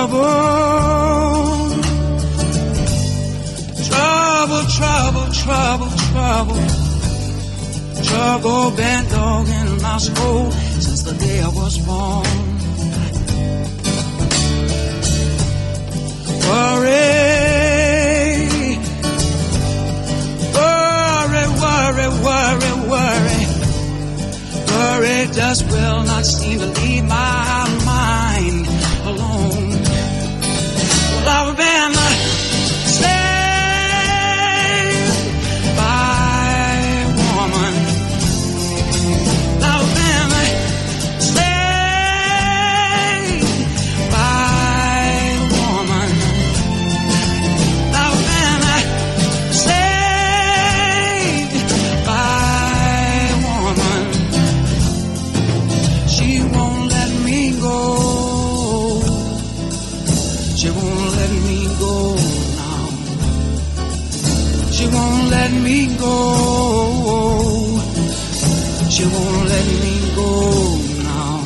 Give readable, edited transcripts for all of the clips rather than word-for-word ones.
Trouble been dog in my soul since the day I was born. Worry just will not seem to leave my mind alone. Well, I've been saved by a woman. I've been saved by a woman. I've been saved by a woman. She won't let me go. She won't let me go now. She won't let me go. She won't let me go now.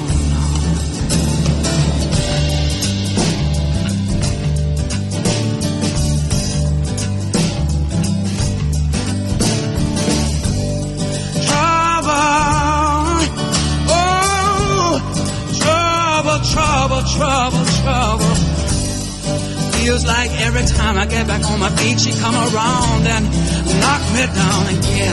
Trouble. Feels like every time I get back on my feet, she come around and knock me down again.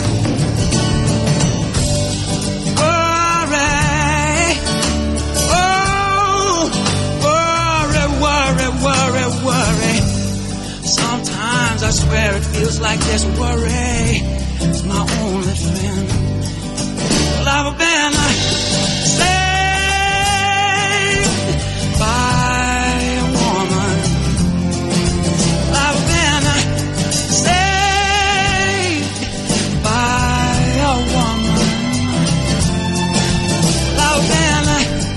Worry. Sometimes I swear it feels like this worry is my only friend. Well, I've been by a woman. I've been saved by a woman. I've been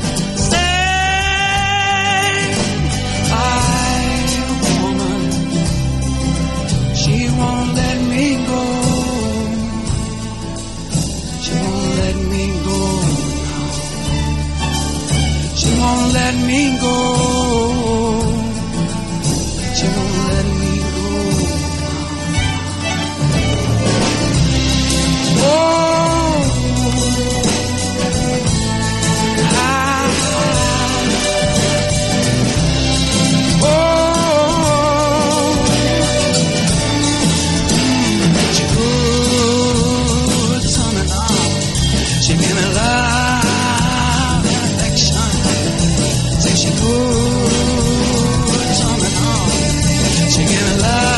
saved by a woman. She won't let me go. She won't let me go. She won't let me go. She won't let me go. She good to me now. She give me love and affection. Say she good to me now. She give me love.